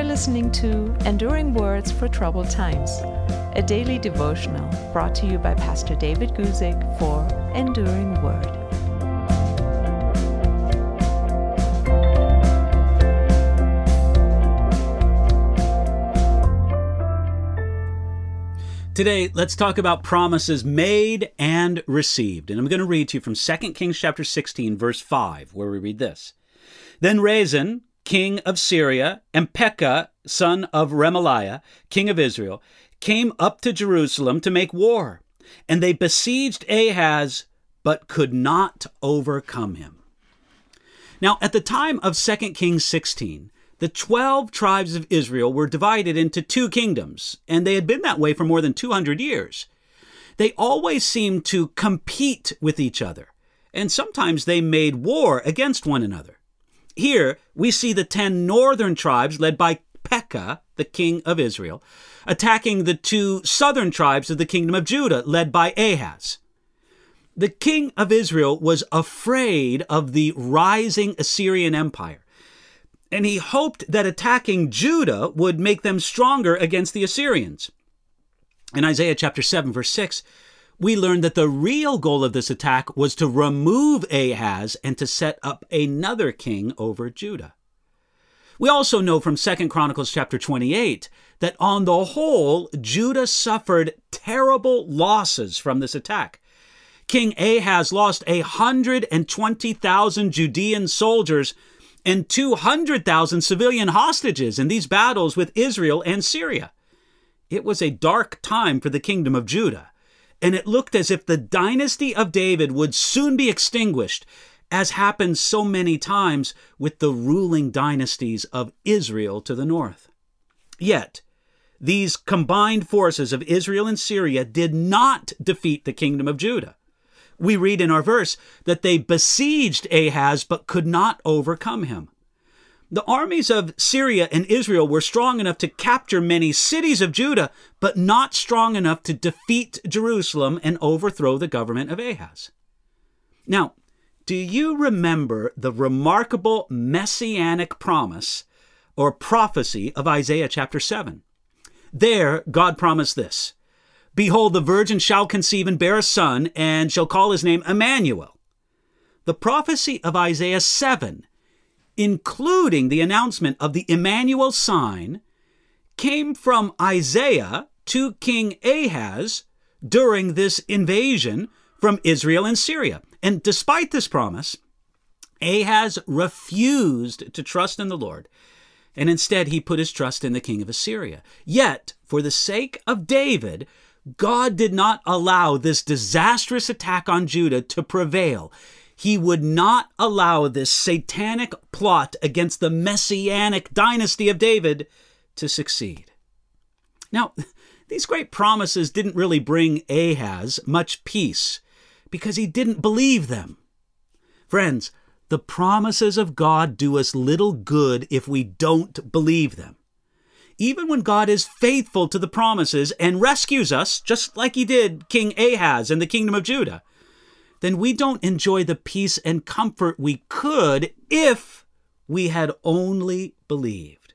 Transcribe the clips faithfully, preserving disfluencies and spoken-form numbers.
listening to Enduring Words for Troubled Times, a daily devotional brought to you by Pastor David Guzik for Enduring Word. Today, let's talk about promises made and received. And I'm going to read to you from Second Kings chapter sixteen, verse five, where we read this. Then Rezin, king of Syria, and Pekah, son of Remaliah, king of Israel, came up to Jerusalem to make war. And they besieged Ahaz, but could not overcome him. Now, at the time of Second Kings sixteen, the twelve tribes of Israel were divided into two kingdoms, and they had been that way for more than two hundred years. They always seemed to compete with each other, and sometimes they made war against one another. Here, we see the ten northern tribes led by Pekah, the king of Israel, attacking the two southern tribes of the kingdom of Judah, led by Ahaz. The king of Israel was afraid of the rising Assyrian Empire, and he hoped that attacking Judah would make them stronger against the Assyrians. In Isaiah chapter seven, verse six, we learn that the real goal of this attack was to remove Ahaz and to set up another king over Judah. We also know from Second Chronicles chapter twenty-eight that on the whole, Judah suffered terrible losses from this attack. King Ahaz lost one hundred twenty thousand Judean soldiers and two hundred thousand civilian hostages in these battles with Israel and Syria. It was a dark time for the kingdom of Judah, and it looked as if the dynasty of David would soon be extinguished, as happens so many times with the ruling dynasties of Israel to the north. Yet, these combined forces of Israel and Syria did not defeat the kingdom of Judah. We read in our verse that they besieged Ahaz but could not overcome him. The armies of Syria and Israel were strong enough to capture many cities of Judah, but not strong enough to defeat Jerusalem and overthrow the government of Ahaz. Now, do you remember the remarkable messianic promise or prophecy of Isaiah chapter seven? There, God promised this. Behold, the virgin shall conceive and bear a son, and shall call his name Emmanuel. The prophecy of Isaiah seven, including the announcement of the Emmanuel sign, came from Isaiah to King Ahaz during this invasion from Israel and Syria. And despite this promise, Ahaz refused to trust in the Lord, and instead he put his trust in the king of Assyria. Yet, for the sake of David, God did not allow this disastrous attack on Judah to prevail. He would not allow this satanic plot against the messianic dynasty of David to succeed. Now, these great promises didn't really bring Ahaz much peace because he didn't believe them. Friends, the promises of God do us little good if we don't believe them. Even when God is faithful to the promises and rescues us, just like he did King Ahaz and the kingdom of Judah, then we don't enjoy the peace and comfort we could if we had only believed.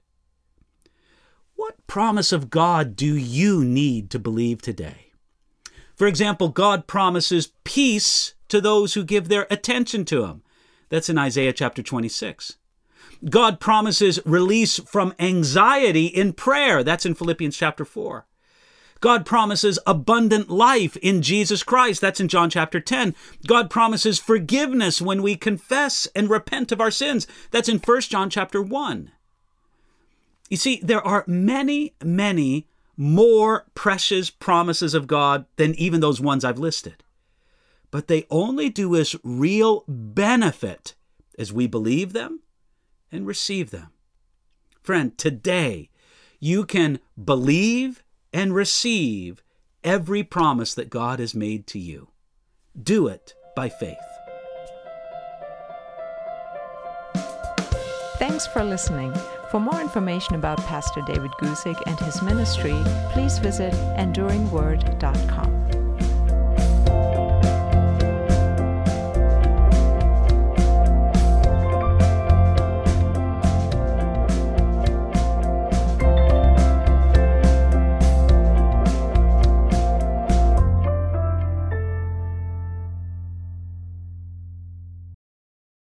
What promise of God do you need to believe today? For example, God promises peace to those who give their attention to him. That's in Isaiah chapter twenty-six. God promises release from anxiety in prayer. That's in Philippians chapter four. God promises abundant life in Jesus Christ. That's in John chapter ten. God promises forgiveness when we confess and repent of our sins. That's in First John chapter one. You see, there are many, many more precious promises of God than even those ones I've listed. But they only do us real benefit as we believe them and receive them. Friend, today you can believe and receive every promise that God has made to you. Do it by faith. Thanks for listening. For more information about Pastor David Guzik and his ministry, please visit enduring word dot com.